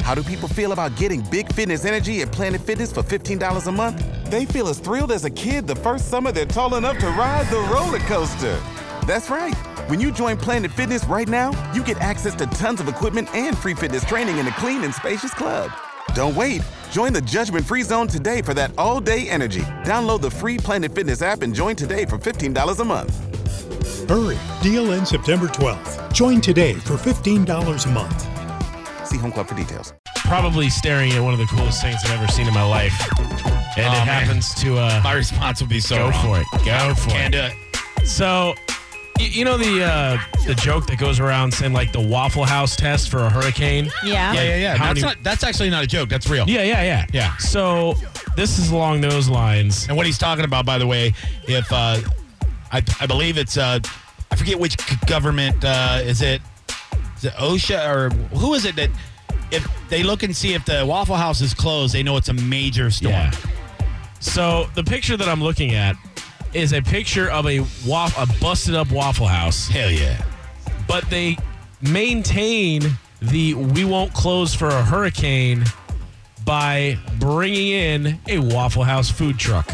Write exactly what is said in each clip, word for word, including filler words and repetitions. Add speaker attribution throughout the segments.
Speaker 1: How do people feel about getting big fitness energy at Planet Fitness for fifteen dollars a month? They feel as thrilled as a kid the first summer they're tall enough to ride the roller coaster. That's right. When you join Planet Fitness right now, you get access to tons of equipment and free fitness training in a clean and spacious club. Don't wait. Join the judgment-free zone today for that all-day energy. Download the free Planet Fitness app and join today for fifteen dollars a month.
Speaker 2: Hurry. Deal ends September twelfth. Join today for fifteen dollars a month.
Speaker 1: See Home Club for details.
Speaker 3: Probably staring at one of the coolest things I've ever seen in my life. And
Speaker 4: Oh,
Speaker 3: it
Speaker 4: man.
Speaker 3: happens to... Uh,
Speaker 4: My response would be so
Speaker 3: go
Speaker 4: wrong.
Speaker 3: for it. Go for
Speaker 4: Can't
Speaker 3: it.
Speaker 4: do it.
Speaker 3: So, y- you know the uh, the joke that goes around saying, like, the Waffle House test for a hurricane?
Speaker 5: Yeah.
Speaker 4: Yeah, yeah, yeah.
Speaker 3: How
Speaker 4: That's,
Speaker 3: many-
Speaker 4: not, that's actually not a joke. That's real.
Speaker 3: Yeah, yeah, yeah.
Speaker 4: Yeah.
Speaker 3: So, this is along those lines.
Speaker 4: And what he's talking about, by the way, if uh, I, I believe it's, uh, I forget which g- government, uh, is it, is it OSHA or who is it that if they look and see if the Waffle House is closed, they know it's a major storm.
Speaker 3: Yeah. So, the picture that I'm looking at is a picture of a, waff- a busted-up Waffle House.
Speaker 4: Hell yeah.
Speaker 3: But they maintain the we won't close for a hurricane by bringing in a Waffle House food truck.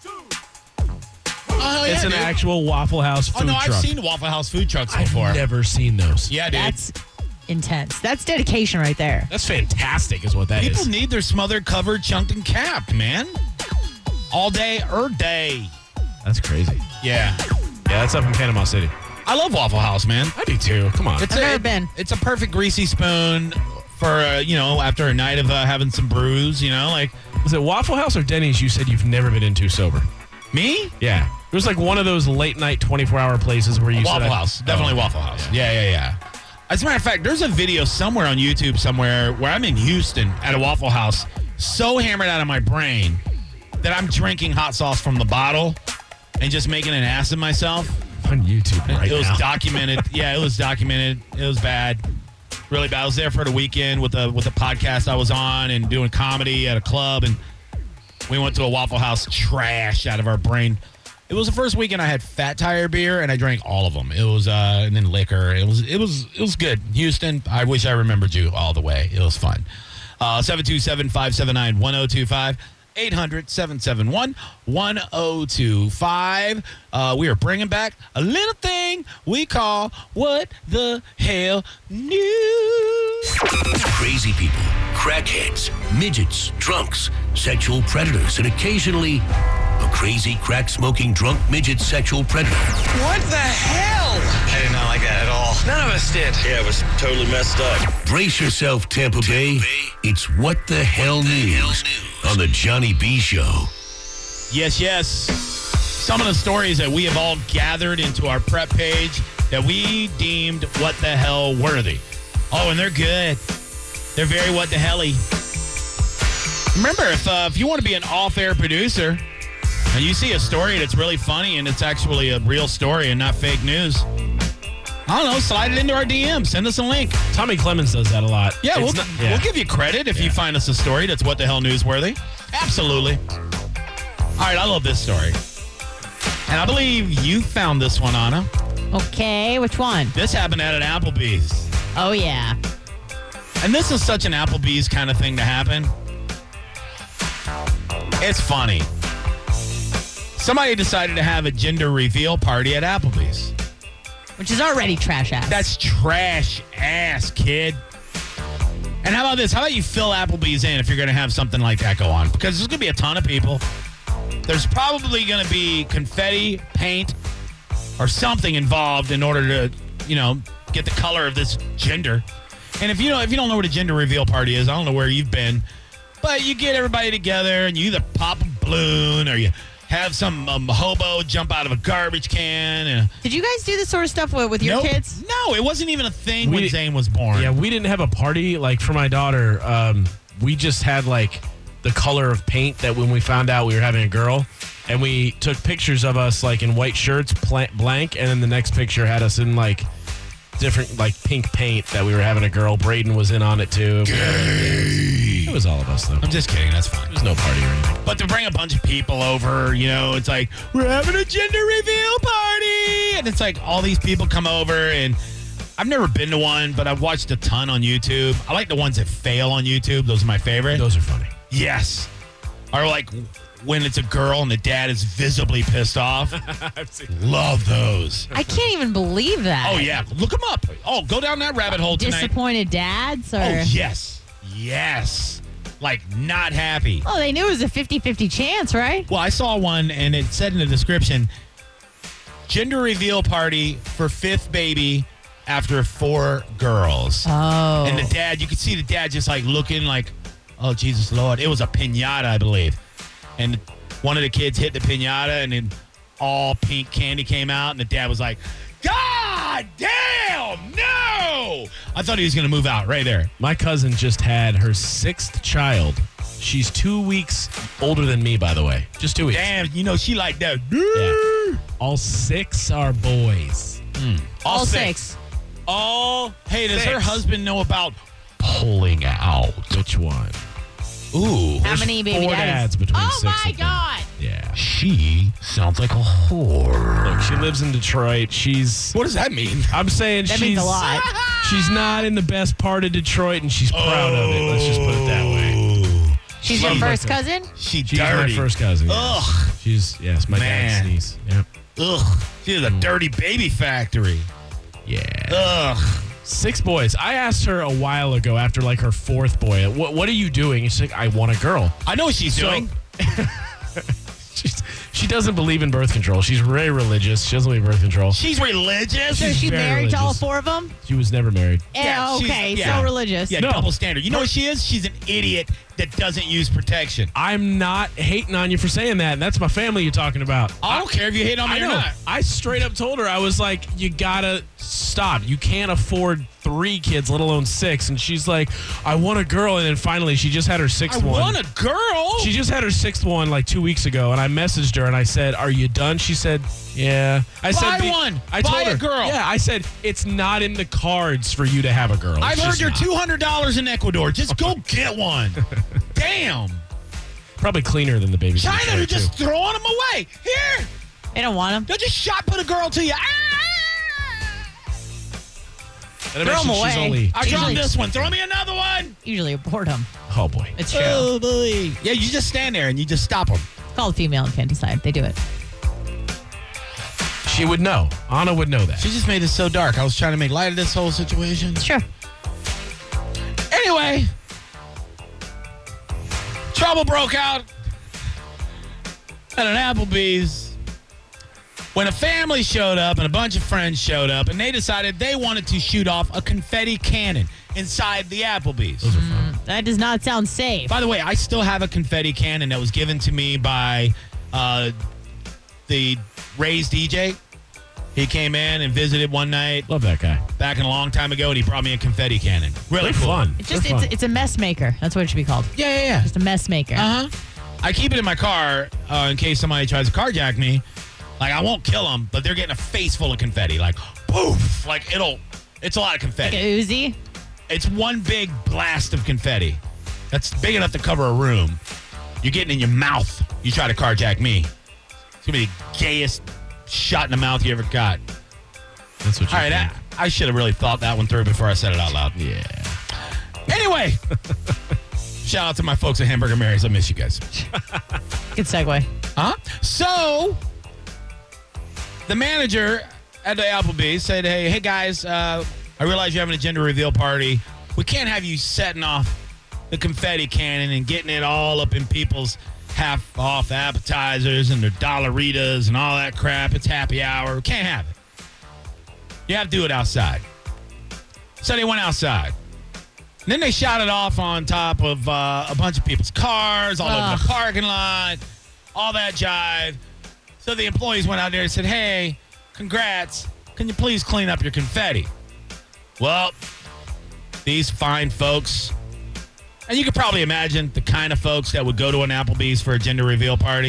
Speaker 4: Oh,
Speaker 3: It's
Speaker 4: yeah,
Speaker 3: an
Speaker 4: dude.
Speaker 3: actual Waffle House food
Speaker 4: Oh, no,
Speaker 3: truck.
Speaker 4: I've seen Waffle House food trucks
Speaker 3: I've
Speaker 4: before.
Speaker 3: never seen those.
Speaker 4: Yeah, dude.
Speaker 5: That's intense. That's dedication right there.
Speaker 3: That's fantastic is what that is.
Speaker 4: People need their smothered, covered, chunked, and capped, man. All day, er day.
Speaker 3: That's crazy.
Speaker 4: Yeah.
Speaker 3: Yeah, that's up in Panama City.
Speaker 4: I love Waffle House, man.
Speaker 3: I do too. Come on.
Speaker 4: It's
Speaker 5: I've
Speaker 4: a,
Speaker 5: never been.
Speaker 4: It's a perfect greasy spoon for, uh, you know, after a night of uh, having some brews, you know, like
Speaker 3: Was it Waffle House or Denny's you said you've never been into sober?
Speaker 4: me?
Speaker 3: Yeah. It was like one of those late night twenty-four hour places where you said
Speaker 4: Waffle
Speaker 3: I-
Speaker 4: House. Definitely
Speaker 3: Oh,
Speaker 4: Waffle House. Yeah, yeah, yeah. As a matter of fact, there's a video somewhere on YouTube somewhere where I'm in Houston at a Waffle House, so hammered out of my brain that I'm drinking hot sauce from the bottle and just making an ass of myself.
Speaker 3: On YouTube right
Speaker 4: it was
Speaker 3: now.
Speaker 4: documented. Yeah, it was documented. It was bad. Really bad. I was there for the weekend with the with the podcast I was on and doing comedy at a club, and we went to a Waffle House, trash out of our brain. It was the first weekend I had Fat Tire beer, and I drank all of them. It was uh, and then liquor. It was it was it was good. Houston, I wish I remembered you all the way. It was fun. Uh, seven two seven, five seven nine, one oh two five. eight hundred, seven seven one, one oh two five. Uh, we are bringing back a little thing we call What the Hell News.
Speaker 6: Crazy people, crackheads, midgets, drunks, sexual predators, and occasionally a crazy crack-smoking drunk midget sexual predator.
Speaker 7: What the hell? I did not like that at all. None of us did. Yeah, it was totally messed up.
Speaker 6: Brace yourself, Tampa Bay. It's What the Hell News on the Johnny B Show.
Speaker 4: Yes, yes. Some of the stories that we have all gathered into our prep page that we deemed what the hell worthy. Oh, and they're good. They're very what the helly. Remember, if uh, if you want to be an off-air producer and you see a story that's really funny and it's actually a real story and not fake news, I don't know, slide it into our D M. Send us a link.
Speaker 3: Tommy Clemens does that a lot.
Speaker 4: Yeah,
Speaker 3: It's
Speaker 4: we'll,
Speaker 3: not- yeah.
Speaker 4: we'll give you credit if you
Speaker 3: Yeah.
Speaker 4: find us a story that's what the hell newsworthy. Absolutely. All right, I love this story. And I believe you found this one, Anna.
Speaker 5: Okay, which one?
Speaker 4: This happened at an Applebee's.
Speaker 5: Oh, yeah.
Speaker 4: And this is such an Applebee's kind of thing to happen. It's funny. Somebody decided to have a gender reveal party at Applebee's.
Speaker 5: Which is already trash ass.
Speaker 4: That's trash ass, kid. And how about this? How about you fill Applebee's in if you're going to have something like that go on? Because there's going to be a ton of people. There's probably going to be confetti, paint, or something involved in order to, you know, get the color of this gender. And if you know, if you don't know what a gender reveal party is, I don't know where you've been, but you get everybody together and you either pop a balloon or you have some um, hobo jump out of a garbage can. And,
Speaker 5: Did you guys do this sort of stuff with, with your
Speaker 4: Nope.
Speaker 5: kids?
Speaker 4: No, it wasn't even a thing
Speaker 3: We
Speaker 4: when
Speaker 3: di-
Speaker 4: Zane was born.
Speaker 3: Yeah, we didn't have a party like for my daughter. Um, we just had like the color of paint that when we found out we were having a girl, and we took pictures of us like in white shirts, pla- blank, and then the next picture had us in like different like pink paint that we were having a girl. Braden was in on it too. It was all of us though.
Speaker 4: I'm just kidding. That's fine.
Speaker 3: There's no party or anything.
Speaker 4: But to bring a bunch of people over, you know, it's like, we're having a gender reveal party. And it's like all these people come over and I've never been to one, but I've watched a ton on YouTube. I like the ones that fail on YouTube. Those are my favorite.
Speaker 3: Those are funny.
Speaker 4: Yes. Or like when it's a girl and the dad is visibly pissed off.
Speaker 3: I've seen
Speaker 4: Love those.
Speaker 5: I can't even believe that.
Speaker 4: Oh, yeah. Look them up. Oh, go down that rabbit hole tonight.
Speaker 5: Disappointed dads? Or...
Speaker 4: Oh, yes. Yes. Like, not happy.
Speaker 5: Oh, they knew it was a fifty-fifty chance, right?
Speaker 4: Well, I saw one, and it said in the description, gender reveal party for fifth baby after four girls.
Speaker 5: Oh.
Speaker 4: And the dad, you could see the dad just, like, looking like, oh, Jesus Lord. It was a piñata, I believe. And one of the kids hit the piñata, and then all pink candy came out, and the dad was like, God damn, no! I thought he was going to move out right there.
Speaker 3: My cousin just had her sixth child. She's two weeks older than me, by the way. Just two weeks.
Speaker 4: Damn, you know, she like that.
Speaker 3: Yeah. All six are boys.
Speaker 4: Mm.
Speaker 5: All, All six. six.
Speaker 4: All, hey, does
Speaker 3: Six.
Speaker 4: her husband know about pulling out?
Speaker 3: Which one?
Speaker 4: Ooh.
Speaker 5: How many baby
Speaker 3: four
Speaker 5: daddies?
Speaker 3: dads between
Speaker 5: oh,
Speaker 3: six
Speaker 5: my
Speaker 3: of them.
Speaker 5: God.
Speaker 3: Yeah.
Speaker 4: She sounds like a whore.
Speaker 3: Look, she lives in Detroit. She's.
Speaker 4: What does that mean?
Speaker 3: I'm saying
Speaker 5: That
Speaker 3: she's.
Speaker 5: means a lot.
Speaker 3: She's not in the best part of Detroit, and she's proud of it. Let's just put it that way.
Speaker 5: She's your
Speaker 3: She's
Speaker 5: first
Speaker 3: like
Speaker 5: cousin?
Speaker 4: She
Speaker 3: She's
Speaker 4: dirty.
Speaker 3: my first cousin. Yes.
Speaker 4: Ugh.
Speaker 3: She's yes, my
Speaker 4: Man.
Speaker 3: dad's niece. Yep.
Speaker 4: Ugh. She's a dirty baby factory.
Speaker 3: Yeah.
Speaker 4: Ugh.
Speaker 3: Six boys. I asked her a while ago after like her fourth boy, what what are you doing? And she's like, I want a girl.
Speaker 4: I know what she's
Speaker 3: So-
Speaker 4: doing.
Speaker 3: She's, she doesn't believe in birth control. She's very religious. She doesn't believe in birth control.
Speaker 4: She's religious.
Speaker 5: So is she
Speaker 3: very
Speaker 5: married to all
Speaker 3: religious.
Speaker 5: four of them?
Speaker 3: She was never married.
Speaker 5: Yeah,
Speaker 4: she's-
Speaker 5: okay,
Speaker 4: yeah.
Speaker 5: so religious.
Speaker 4: Yeah,
Speaker 3: No.
Speaker 4: double standard. You know what she is? She's an idiot that doesn't use protection.
Speaker 3: I'm not hating on you for saying that. That's my family you're talking about.
Speaker 4: I don't care if you hate on me
Speaker 3: I
Speaker 4: or
Speaker 3: know.
Speaker 4: not.
Speaker 3: I straight up told her, I was like, you gotta stop. You can't afford three kids, let alone six. And she's like, I want a girl. And then finally, she just had her sixth
Speaker 4: I
Speaker 3: one.
Speaker 4: want a girl.
Speaker 3: She just had her sixth one like two weeks ago, and I messaged her and I said, "Are you done?" She said, "Yeah." I said,
Speaker 4: Buy
Speaker 3: "Be-"
Speaker 4: one.
Speaker 3: I
Speaker 4: Buy
Speaker 3: told
Speaker 4: a
Speaker 3: her,
Speaker 4: girl.
Speaker 3: Yeah, I said it's not in the cards for you to have a girl.
Speaker 4: I've
Speaker 3: It's
Speaker 4: heard
Speaker 3: just
Speaker 4: you're
Speaker 3: not.
Speaker 4: two hundred dollars in Ecuador. Just go get one. Damn.
Speaker 3: Probably cleaner than the babies. in
Speaker 4: China,
Speaker 3: Detroit,
Speaker 4: they're just
Speaker 3: too.
Speaker 4: throwing them away. Here.
Speaker 5: They don't want them.
Speaker 4: They'll just shot put a girl to you. Ah!
Speaker 3: And I
Speaker 5: Throw 'em
Speaker 3: mentioned she's
Speaker 5: away.
Speaker 3: only.
Speaker 4: I
Speaker 5: Usually-
Speaker 4: dropped this one. Throw me another one.
Speaker 5: Usually abort them.
Speaker 3: Oh boy.
Speaker 5: It's true.
Speaker 4: Oh, boy. Yeah, you just stand there and you just stop them.
Speaker 5: It's called female infanticide. They do it.
Speaker 3: She would know. Anna would know that.
Speaker 4: She just made it so dark. I was trying to make light of this whole situation.
Speaker 5: It's true.
Speaker 4: Anyway, trouble broke out at an Applebee's when a family showed up and a bunch of friends showed up, and they decided they wanted to shoot off a confetti cannon inside the Applebee's.
Speaker 3: Those are fun.
Speaker 5: That does not sound safe.
Speaker 4: By the way, I still have a confetti cannon that was given to me by uh, the Ray's D J. He came in and visited one night
Speaker 3: Love that guy.
Speaker 4: back in a long time ago, and he brought me a confetti cannon. Really
Speaker 3: They're
Speaker 4: cool.
Speaker 3: fun.
Speaker 5: It's just
Speaker 3: They're
Speaker 5: it's,
Speaker 3: fun.
Speaker 5: it's a mess maker. That's what it should be called.
Speaker 4: Yeah, yeah, yeah.
Speaker 5: Just a mess maker.
Speaker 4: Uh huh. I keep it in my car uh, in case somebody tries to carjack me. Like, I won't kill them, but they're getting a face full of confetti. Like, poof! Like, it'll. It's a lot of
Speaker 5: Like
Speaker 4: confetti.
Speaker 5: a Uzi.
Speaker 4: It's one big blast of confetti. That's big enough to cover a room. You get it in your mouth. You try to carjack me. It's gonna be the gayest shot in the mouth you ever got.
Speaker 3: That's what you
Speaker 4: All right, I,
Speaker 3: think.
Speaker 4: I should have really thought that one through before I said it out loud.
Speaker 3: Yeah.
Speaker 4: Anyway, shout out to my folks at Hamburger Mary's. I miss you guys.
Speaker 5: Good segue.
Speaker 4: Huh? So, the manager at the Applebee's said, hey, hey guys, uh, I realize you're having a gender reveal party. We can't have you setting off the confetti cannon and getting it all up in people's half-off appetizers and their Dollaritas and all that crap. It's happy hour. We can't have it. You have to do it outside. So they went outside. And then they shot it off on top of uh, a bunch of people's cars, all
Speaker 5: Ugh.
Speaker 4: over the parking lot, all that jive. So the employees went out there and said, hey, congrats. Can you please clean up your confetti? Well, these fine folks, and you could probably imagine the kind of folks that would go to an Applebee's for a gender reveal party.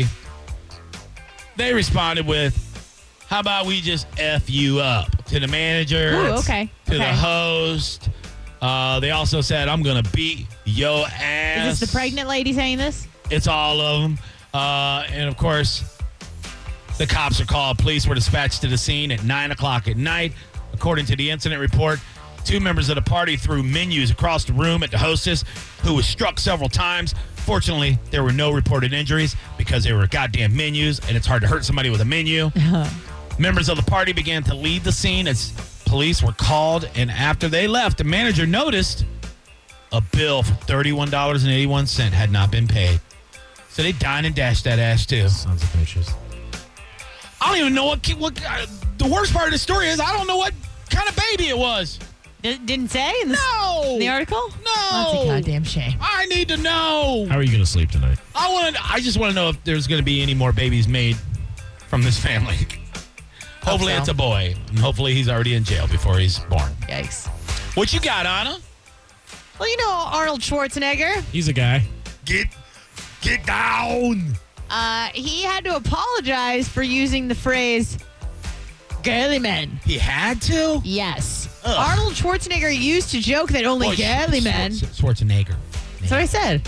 Speaker 4: They responded with, how about we just F you up to the manager,
Speaker 5: Ooh, okay.
Speaker 4: to
Speaker 5: Okay.
Speaker 4: the host. Uh, they also said, I'm going to beat your ass.
Speaker 5: Is this the pregnant lady saying this?
Speaker 4: It's all of them. Uh, and, of course, the cops are called. Police were dispatched to the scene at nine o'clock at night. According to the incident report, two members of the party threw menus across the room at the hostess, who was struck several times. Fortunately, there were no reported injuries because they were goddamn menus, and it's hard to hurt somebody with a menu. Members of the party began to leave the scene as police were called, and after they left, the manager noticed a bill for thirty-one dollars and eighty-one cents had not been paid. So they dined and dashed that ass, too.
Speaker 3: Sons of bitches.
Speaker 4: I don't even know what, what uh, the worst part of the story is. I don't know what kind of baby it was.
Speaker 5: D- didn't say in the,
Speaker 4: No.
Speaker 5: in the article?
Speaker 4: No.
Speaker 5: That's a goddamn shame.
Speaker 4: I need to know.
Speaker 3: How are you going to sleep tonight?
Speaker 4: I want to. I just want to know if there's going to be any more babies made from this family. Hopefully
Speaker 5: so.
Speaker 4: it's a boy, and hopefully he's already in jail before he's born.
Speaker 5: Yikes.
Speaker 4: What you got, Anna?
Speaker 5: Well, you know Arnold Schwarzenegger.
Speaker 3: He's a guy.
Speaker 4: Get, get down.
Speaker 5: Uh, he had to apologize for using the phrase girly men.
Speaker 4: He had to.
Speaker 5: Yes.
Speaker 4: Ugh.
Speaker 5: Arnold Schwarzenegger used to joke that only
Speaker 4: Boy,
Speaker 5: girly
Speaker 4: Sch-
Speaker 5: men.
Speaker 4: Sch- Schwarzenegger.
Speaker 5: That's what I said.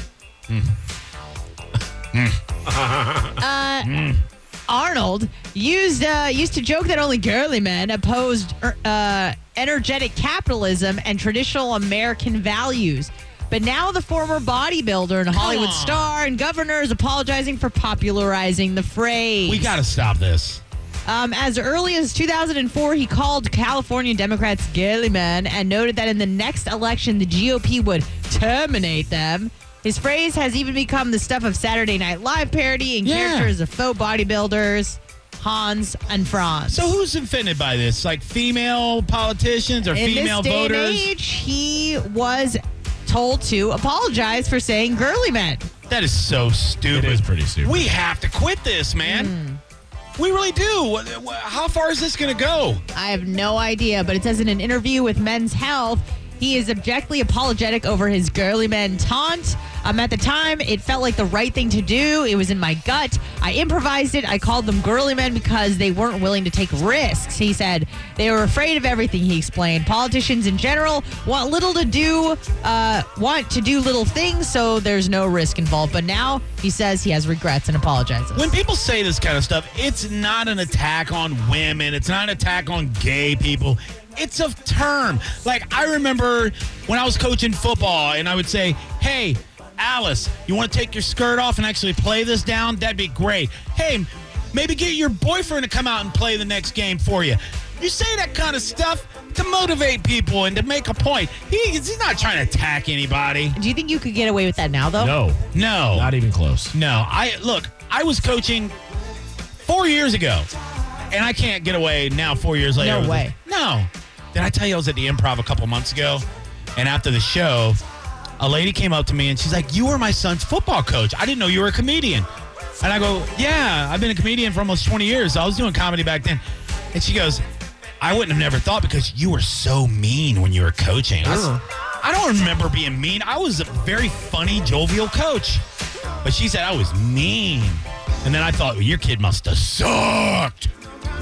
Speaker 5: uh, Arnold used uh, used to joke that only girly men opposed uh, energetic capitalism and traditional American values. But now the former bodybuilder and Hollywood
Speaker 4: on.
Speaker 5: star and governor is apologizing for popularizing the phrase.
Speaker 4: We got to stop this.
Speaker 5: Um, as early as two thousand four, he called California Democrats girly men and noted that in the next election, the G O P would terminate them. His phrase has even become the stuff of Saturday Night Live parody and
Speaker 4: Yeah.
Speaker 5: characters of faux bodybuilders, Hans and Franz.
Speaker 4: So who's offended by this? Like female politicians or
Speaker 5: in
Speaker 4: female
Speaker 5: this day
Speaker 4: voters?
Speaker 5: and age, he was told to apologize for saying girly men.
Speaker 4: That is so stupid.
Speaker 3: It is pretty stupid.
Speaker 4: We have to quit this, man. We really do. What- what- How far is this going to go?
Speaker 5: I have no idea, but it says in an interview with Men's Health, he is objectively apologetic over his girly men taunt. Um, at the time, it felt like the right thing to do. It was in my gut. I improvised it. I called them girly men because they weren't willing to take risks. He said they were afraid of everything, he explained. Politicians in general want little to do, uh, want to do little things, so there's no risk involved. But now he says he has regrets and apologizes.
Speaker 4: When people say this kind of stuff, it's not an attack on women. It's not an attack on gay people. It's a term. Like, I remember when I was coaching football and I would say, hey, Alice, you want to take your skirt off and actually play this down? That'd be great. Hey, maybe get your boyfriend to come out and play the next game for you. You say that kind of stuff to motivate people and to make a point. He, he's not trying to attack anybody.
Speaker 5: Do you think you could get away with that now, though?
Speaker 3: No,
Speaker 4: No.
Speaker 3: not even close.
Speaker 4: No, I look, I was coaching four years ago, and I can't get away now four years later.
Speaker 5: No
Speaker 4: with
Speaker 5: way.
Speaker 4: it. No. Did I tell you I was at the Improv a couple months ago? And after the show, a lady came up to me, and she's like, you were my son's football coach. I didn't know you were a comedian. And I go, yeah, I've been a comedian for almost twenty years. I was doing comedy back then. And she goes, I wouldn't have never thought because you were so mean when you were coaching. I, was- I don't remember being mean. I was a very funny, jovial coach. But she said I was mean. And then I thought, well, your kid must have sucked.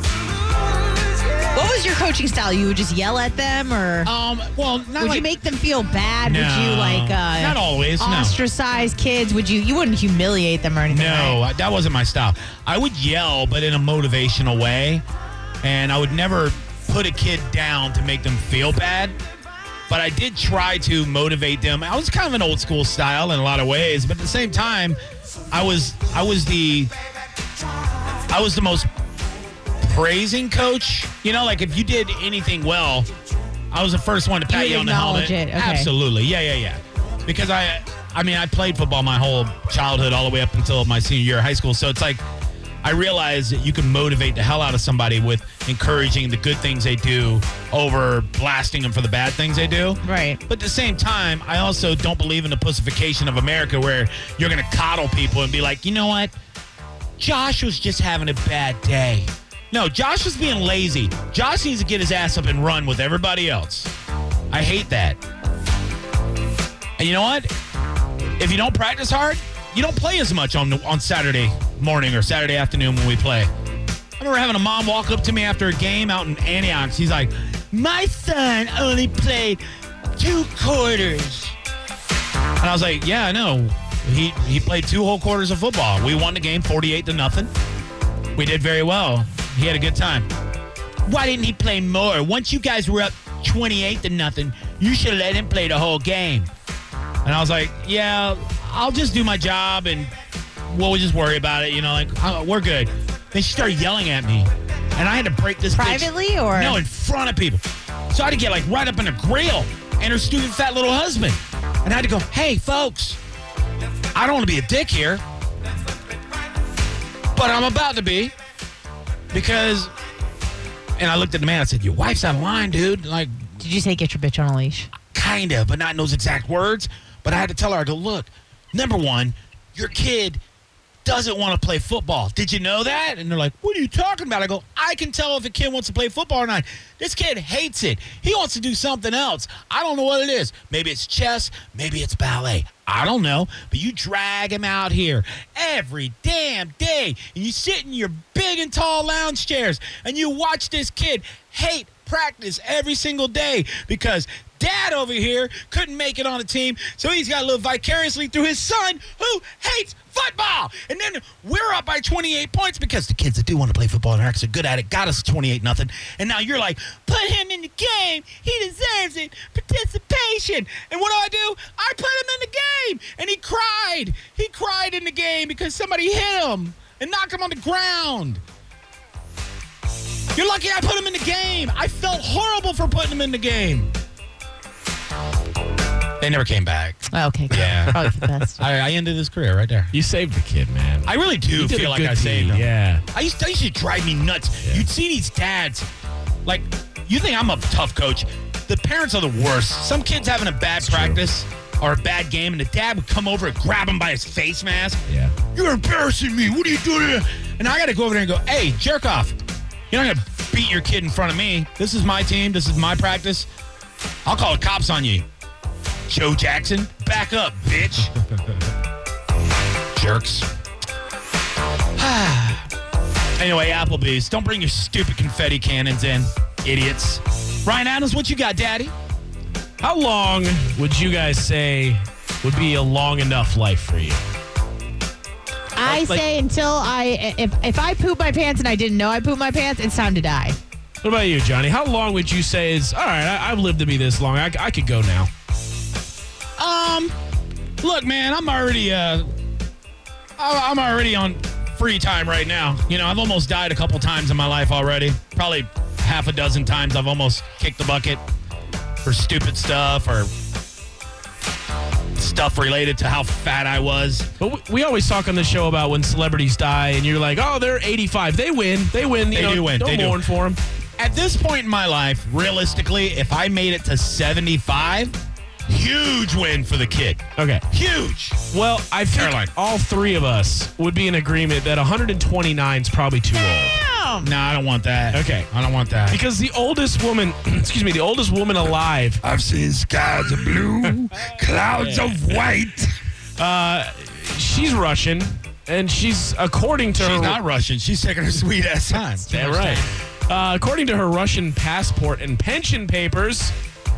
Speaker 5: What was your coaching style? You would just yell at them, or
Speaker 4: Um, well, not
Speaker 5: would
Speaker 4: like,
Speaker 5: you make them feel bad?
Speaker 4: No,
Speaker 5: would you like uh,
Speaker 4: not always, no.
Speaker 5: ostracize kids? Would you? You wouldn't humiliate them or anything.
Speaker 4: No,
Speaker 5: right?
Speaker 4: that wasn't my style. I would yell, but in a motivational way. And I would never put a kid down to make them feel bad. But I did try to motivate them. I was kind of an old school style in a lot of ways, but at the same time, I was I was the I was the most praising coach. You know, like if you did anything well, I was the first one to pat
Speaker 5: would
Speaker 4: you on the helmet.
Speaker 5: acknowledge it, okay.
Speaker 4: Absolutely. Yeah, yeah, yeah. Because I I mean, I played football my whole childhood all the way up until my senior year of high school. So it's like I realize that you can motivate the hell out of somebody with encouraging the good things they do over blasting them for the bad things they do.
Speaker 5: Right.
Speaker 4: But at the same time, I also don't believe in the pussification of America where you're going to coddle people and be like, you know what? Josh was just having a bad day. No, Josh was being lazy. Josh needs to get his ass up and run with everybody else. I hate that. And you know what? If you don't practice hard, you don't play as much on on Saturday morning or Saturday afternoon when we play. I remember having a mom walk up to me after a game out in Antioch. She's like, my son only played two quarters. And I was like, yeah, I know. He he played two whole quarters of football. We won the game forty-eight to nothing. We did very well. He had a good time. why didn't he play more? Once you guys were up twenty-eight to nothing, you should have let him play the whole game. And I was like, yeah, I'll just do my job and we'll just worry about it. You know, like, oh, we're good. Then she started yelling at me. And I had to break this
Speaker 5: Privately
Speaker 4: bitch.
Speaker 5: or?
Speaker 4: No, in front of people. So I had to get like right up in the grill and her stupid fat little husband. And I had to go, hey, folks, I don't want to be a dick here, but I'm about to be because, and I looked at the man, I said, your wife's out of line, dude. Like,
Speaker 5: Did you say get your bitch on a leash?
Speaker 4: kind of, but not in those exact words. But I had to tell her, I go, look, number one, your kid doesn't want to play football. Did you know that? And they're like, what are you talking about? I go, I can tell if a kid wants to play football or not. This kid hates it. He wants to do something else. I don't know what it is. Maybe it's chess. Maybe it's ballet. I don't know. But you drag him out here every damn day. And you sit in your big and tall lounge chairs and you watch this kid hate practice every single day because dad over here couldn't make it on a team, so he's got to live vicariously through his son who hates football. And then we're up by twenty-eight points because the kids that do want to play football and are actually good at it got us twenty-eight nothing. And now you're like, put him in the game. He deserves it. Participation. And what do I do? I put him in the game. And he cried. He cried in the game because somebody hit him and knocked him on the ground. You're lucky I put him in the game. I felt horrible for putting him in the game. They never came back.
Speaker 5: Oh, okay, good.
Speaker 4: Yeah.
Speaker 5: Probably for the best.
Speaker 4: I, I ended his career right there.
Speaker 3: You saved the kid, man.
Speaker 4: I really do
Speaker 3: You did
Speaker 4: feel
Speaker 3: a
Speaker 4: like
Speaker 3: good
Speaker 4: I saved
Speaker 3: deed,
Speaker 4: him.
Speaker 3: Yeah.
Speaker 4: I used to, I used to drive me nuts.
Speaker 3: Yeah.
Speaker 4: You'd see these dads, like, you think I'm a tough coach. The parents are the worst. Some kid's having a bad
Speaker 3: It's
Speaker 4: practice or a bad game, and the dad would come over and grab him by his face mask.
Speaker 3: Yeah.
Speaker 4: You're embarrassing me. What are you doing here? And I got to go over there and go, hey, jerk off. You're not going to beat your kid in front of me. This is my team. This is my practice. I'll call the cops on you. Joe Jackson, back up, bitch. Jerks. Anyway, Applebee's. Don't bring your stupid confetti cannons in, idiots. Ryan Adams, what you got, Daddy?
Speaker 3: How long would you guys say would be a long enough life for you?
Speaker 5: I
Speaker 3: Like-
Speaker 5: say until I, if if I poop my pants and I didn't know I pooped my pants, it's time to die.
Speaker 3: What about you, Johnny? How long would you say is, all right, I, I've lived to be this long. I, I could go now.
Speaker 4: Um, look, man, I'm already, uh, I- I'm already on free time right now. You know, I've almost died a couple times in my life already. Probably half a dozen times I've almost kicked the bucket for stupid stuff or stuff related to how fat I was.
Speaker 3: But we, we always talk on the show about when celebrities die, and you're like, oh, they're eighty-five. They win. They win. You
Speaker 4: They
Speaker 3: know,
Speaker 4: do win.
Speaker 3: Don't
Speaker 4: They do.
Speaker 3: mourn for them.
Speaker 4: At this point in my life, realistically, if I made it to seventy-five, huge win for the kid.
Speaker 3: Okay.
Speaker 4: Huge.
Speaker 3: Well, I think
Speaker 4: Caroline.
Speaker 3: all three of us would be in agreement that one twenty-nine is probably too old.
Speaker 4: No, I don't want that.
Speaker 3: Okay.
Speaker 4: I don't want that.
Speaker 3: Because the oldest woman, excuse me, the oldest woman alive,
Speaker 4: I've seen skies of blue, clouds of white.
Speaker 3: uh, she's Russian, and she's, according to
Speaker 4: She's
Speaker 3: her...
Speaker 4: not Russian. She's taking her sweet ass time.
Speaker 3: Yeah, right. Uh, according to her Russian passport and pension papers,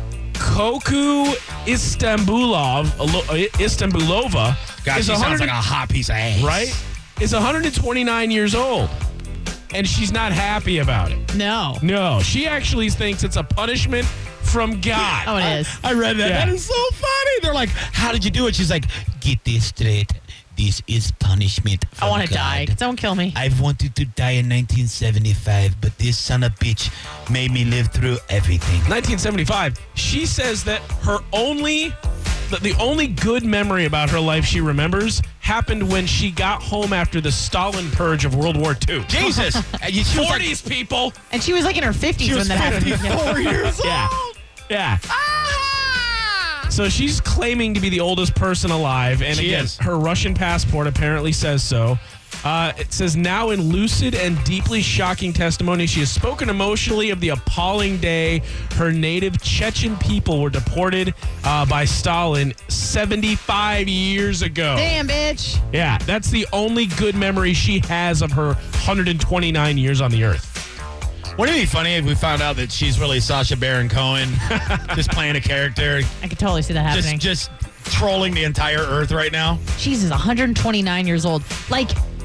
Speaker 3: Koku Istanbulov, Istanbulova
Speaker 4: God,
Speaker 3: is
Speaker 4: she
Speaker 3: one
Speaker 4: sounds
Speaker 3: hundred
Speaker 4: like a hot piece of ass.
Speaker 3: right? Is one hundred twenty-nine years old, and she's not happy about it.
Speaker 5: No.
Speaker 3: No, she actually thinks it's a punishment from God.
Speaker 5: Oh, it is.
Speaker 4: I read that.
Speaker 3: Yeah.
Speaker 4: That is so funny. They're like, how did you do it? She's like, get this straight. This is punishment from
Speaker 5: I want to
Speaker 4: God.
Speaker 5: die. Don't kill me.
Speaker 4: I've wanted to die in nineteen seventy-five, but this son of a bitch made me live through everything.
Speaker 3: nineteen seventy-five. She says that her only, that the only good memory about her life she remembers happened when she got home after the Stalin purge of World War Two.
Speaker 4: Jesus. And she was like-
Speaker 3: forties, people.
Speaker 5: And she was like in her fifties
Speaker 4: She
Speaker 5: when
Speaker 4: was
Speaker 5: that happened.
Speaker 4: fifty-four years old.
Speaker 3: Yeah. Yeah. So she's claiming to be the oldest person alive, and
Speaker 4: She
Speaker 3: again,
Speaker 4: is.
Speaker 3: her Russian passport apparently says so. Uh, it says, now in lucid and deeply shocking testimony, she has spoken emotionally of the appalling day her native Chechen people were deported uh, by Stalin seventy-five years ago.
Speaker 5: Damn, bitch.
Speaker 3: Yeah, that's the only good memory she has of her one hundred twenty-nine years on the earth.
Speaker 4: Wouldn't it be funny if we found out that she's really Sacha Baron Cohen, just playing a character,
Speaker 5: I could totally see that
Speaker 4: just
Speaker 5: happening.
Speaker 4: just trolling the entire earth right now?
Speaker 5: Jesus, one hundred twenty-nine years old. Like,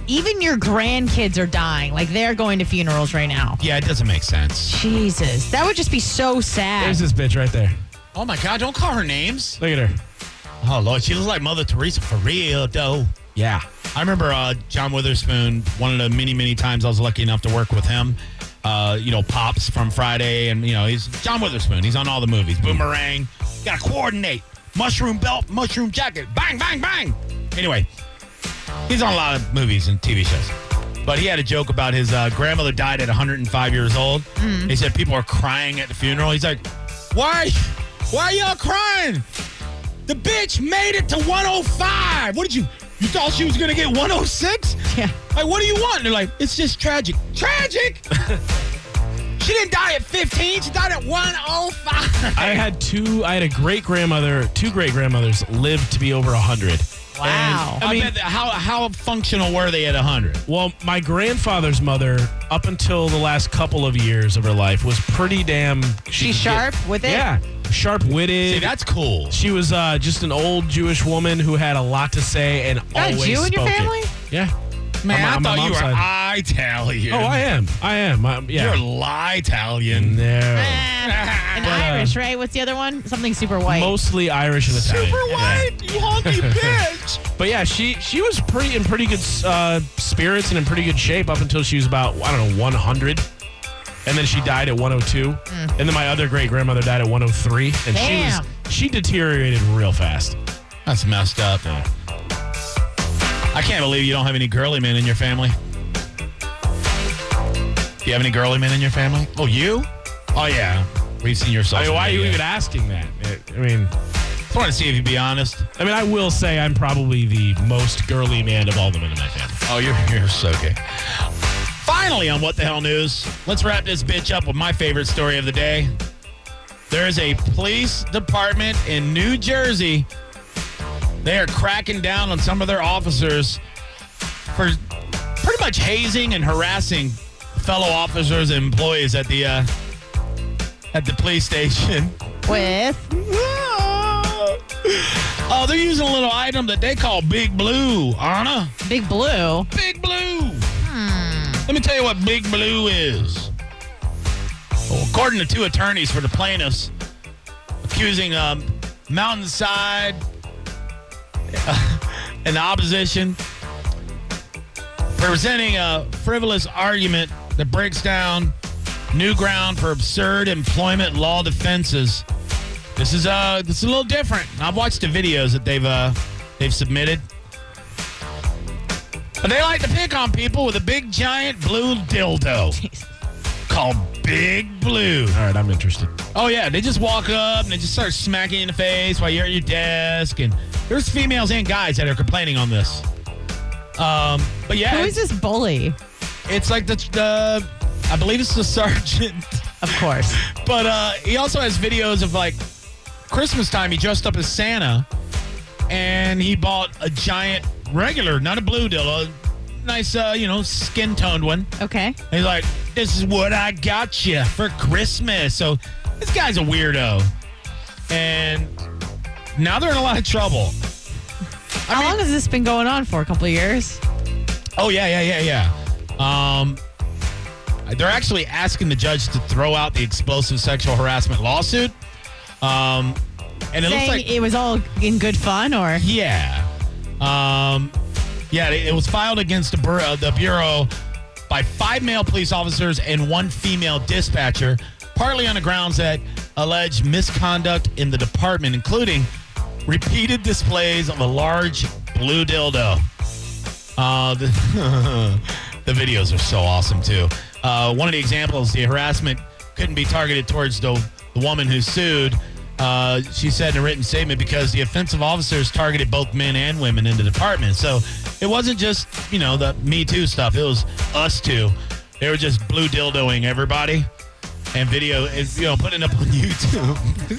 Speaker 5: even your grandkids are dying. Like, they're going to funerals right now.
Speaker 4: Yeah, it doesn't make sense.
Speaker 5: Jesus. That would just be so sad.
Speaker 3: There's this bitch right there.
Speaker 4: Oh, my God. Don't call her names.
Speaker 3: Look at her.
Speaker 4: Oh, Lord. She looks like Mother Teresa for real, though.
Speaker 3: Yeah.
Speaker 4: I remember uh, John Witherspoon, one of the many, many times I was lucky enough to work with him. Uh, you know, Pops from Friday. And, you know, he's John Witherspoon. He's on all the movies. Boomerang. Got to coordinate. Mushroom belt, mushroom jacket. Bang, bang, bang. Anyway, he's on a lot of movies and T V shows. But he had a joke about his uh, grandmother died at one hundred five years old. Mm. He said people are crying at the funeral. He's like, why? Why are y'all crying? The bitch made it to one oh five. What did you, you thought she was going to get one oh six?
Speaker 5: Yeah.
Speaker 4: Like, what do you want? And they're like, it's just tragic. Tragic? She didn't die at fifteen. She died at one oh five.
Speaker 3: I had two, I had a great-grandmother, two great-grandmothers lived to be over one hundred.
Speaker 5: Wow.
Speaker 3: And,
Speaker 4: I,
Speaker 3: I mean,
Speaker 4: bet, how, how functional were they at one hundred?
Speaker 3: Well, my grandfather's mother, up until the last couple of years of her life, was pretty damn...
Speaker 5: She's
Speaker 3: could
Speaker 5: sharp
Speaker 3: get-
Speaker 5: with it?
Speaker 3: Yeah. Sharp-witted.
Speaker 4: See, that's cool.
Speaker 3: She was uh, just an old Jewish woman who had a lot to say and
Speaker 5: Got a
Speaker 3: always
Speaker 5: Jew in your
Speaker 3: spoke it.
Speaker 5: family?
Speaker 3: Yeah.
Speaker 4: Man,
Speaker 3: On my-
Speaker 4: I
Speaker 3: on my
Speaker 4: thought you
Speaker 3: mom's
Speaker 4: were
Speaker 3: side.
Speaker 4: Italian.
Speaker 3: Oh, I am. I am. I'm, yeah.
Speaker 4: You're Lie-Italian.
Speaker 3: No.
Speaker 5: And
Speaker 3: But, uh,
Speaker 5: Irish, right? What's the other one? Something super white.
Speaker 3: Mostly Irish and Italian.
Speaker 4: Super
Speaker 3: Yeah.
Speaker 4: white, you honky bitch.
Speaker 3: But yeah, she she was pretty in pretty good uh, spirits and in pretty good shape up until she was about, I don't know, one hundred. And then she died at one oh two. Mm. And then my other great grandmother died at one oh three. And
Speaker 5: Damn.
Speaker 3: she was she deteriorated real fast.
Speaker 4: That's messed up.
Speaker 3: Yeah.
Speaker 4: I can't believe you don't have any girly men in your family. Do you have any girly men in your family? Oh, you? Oh, yeah. We've seen your social
Speaker 3: I mean, why are you
Speaker 4: media.
Speaker 3: even asking that? I mean,
Speaker 4: Just want to see if you'd be honest.
Speaker 3: I mean, I will say I'm probably the most girly man of all the men in my family.
Speaker 4: Oh, you're, you're so gay. Finally, on What the Hell News, let's wrap this bitch up with my favorite story of the day. There is a police department in New Jersey. They are cracking down on some of their officers for pretty much hazing and harassing fellow officers and employees at the uh, at the police station.
Speaker 5: With?
Speaker 4: Oh, they're using a little item that they call Big Blue, Anna.
Speaker 5: Big Blue.
Speaker 4: Big Blue. Let me tell you what Big Blue is. Well, according to two attorneys for the plaintiffs, accusing um, Mountainside uh, and the opposition, presenting a frivolous argument that breaks down new ground for absurd employment law defenses. This is uh, this is a little different. I've watched the videos that they've uh, they've submitted. But they like to pick on people with a big, giant blue dildo called Big Blue.
Speaker 3: All right, I'm interested.
Speaker 4: Oh, yeah. They just walk up and they just start smacking you in the face while you're at your desk. And there's females and guys that are complaining on this. Um, but, yeah.
Speaker 5: Who is this bully?
Speaker 4: It's like the, the I believe it's the sergeant.
Speaker 5: Of course.
Speaker 4: But uh, he also has videos of, like, Christmas time. He dressed up as Santa. And he bought a giant regular, not a blue dildo, nice, uh, you know, skin-toned one.
Speaker 5: Okay.
Speaker 4: And he's like, this is what I got you for Christmas. So this guy's a weirdo. And now they're in a lot of trouble. I
Speaker 5: How
Speaker 4: mean,
Speaker 5: long has this been going on for? A couple of years?
Speaker 4: Oh, yeah, yeah, yeah, yeah. Um, they're actually asking the judge to throw out the explosive sexual harassment lawsuit. Um, and it
Speaker 5: Saying
Speaker 4: looks like
Speaker 5: it was all in good fun, or?
Speaker 4: Yeah. Um, yeah, it, it was filed against the, bur- uh, the Bureau by five male police officers and one female dispatcher, partly on the grounds that allege misconduct in the department, including repeated displays of a large blue dildo. Uh, the, the videos are so awesome, too. Uh, one of the examples, the harassment couldn't be targeted towards the, the woman who sued. Uh, she said in a written statement, because the offensive officers targeted both men and women in the department. So it wasn't just, you know, the Me Too stuff. It was us two. They were just blue dildoing everybody and video, is, you know, putting it up on YouTube.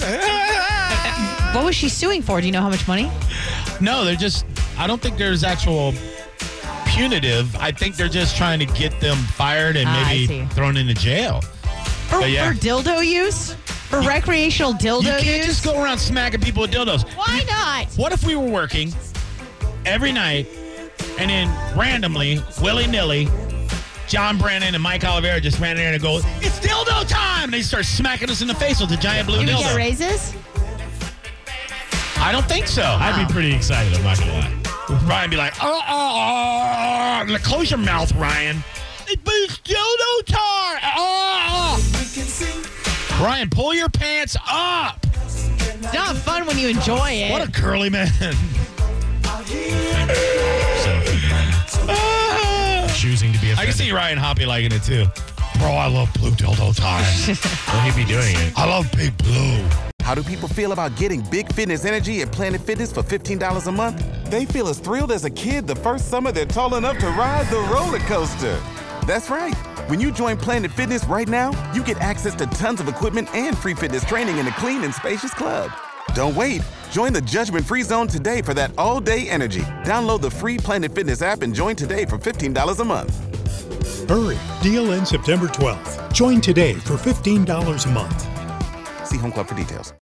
Speaker 5: What was she suing for? Do you know how much money?
Speaker 4: No, they're just, I don't think there's actual punitive. I think they're just trying to get them fired and
Speaker 5: Ah, I see.
Speaker 4: maybe thrown into jail.
Speaker 5: For,
Speaker 4: But yeah.
Speaker 5: for dildo use? For recreational dildo
Speaker 4: You can't
Speaker 5: use?
Speaker 4: just go around smacking people with dildos.
Speaker 5: Why not?
Speaker 4: What if we were working every night And then randomly, willy-nilly, John Brennan and Mike Oliveira just ran in there and go, it's dildo time! And they start smacking us in the face with the giant blue
Speaker 5: Do we
Speaker 4: dildo.
Speaker 5: get raises?
Speaker 4: I don't think so.
Speaker 3: I'd be pretty excited, I'm not going to lie.
Speaker 4: Ryan be like, oh, oh, oh. Close your mouth, Ryan. But it's dildo time! Oh, oh. Ryan, pull your pants up!
Speaker 5: It's not fun when you enjoy it.
Speaker 4: What a curly man.
Speaker 3: So, choosing to be offended.
Speaker 4: I can see Ryan Hoppy liking it too. Bro, I love blue dildo time.
Speaker 3: Well, he'd be doing it.
Speaker 4: I love big blue.
Speaker 1: How do people feel about getting big fitness energy at Planet Fitness for fifteen dollars a month? They feel as thrilled as a kid the first summer they're tall enough to ride the roller coaster. That's right. When you join Planet Fitness right now, you get access to tons of equipment and free fitness training in a clean and spacious club. Don't wait. Join the judgment-free zone today for that all-day energy. Download the free Planet Fitness app and join today for fifteen dollars a month.
Speaker 2: Hurry, deal ends September twelfth. Join today for fifteen dollars a month.
Speaker 1: See Home Club for details.